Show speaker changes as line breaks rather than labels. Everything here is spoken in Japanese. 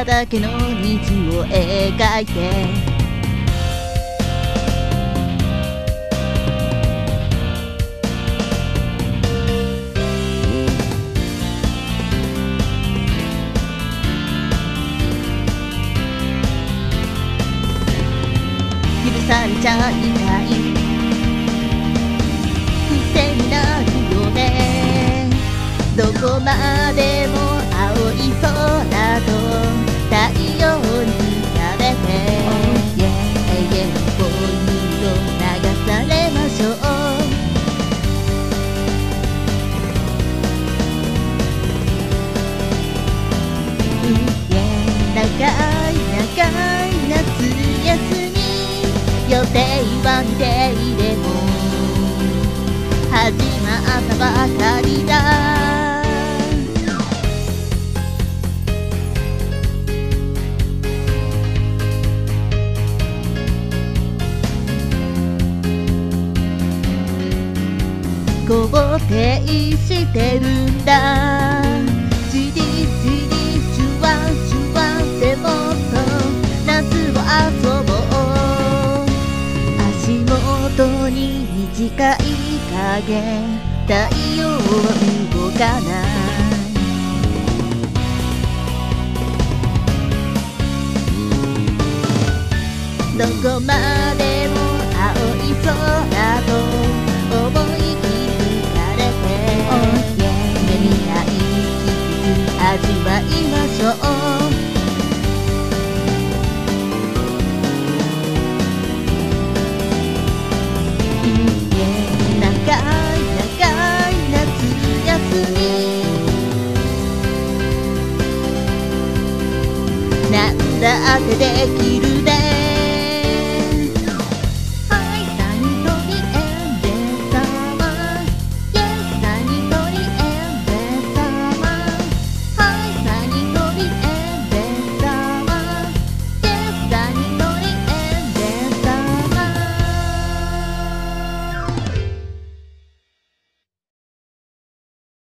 ただけの虹を描いて許されちゃいない癖になるよね。どこまでも青い空と太陽にされて永遠の恋を流されましょう。長い長い夏休み予定は未定でも始まったばかりだ。肯定してるんだ。じりじりシュワシュワでもっと夏を遊ぼう。足元に短い影、太陽は動かない。どこまでも青い空と思い切り枯れて夢見ない季節味わいましょう。長い長い夏休みなんだってできるね。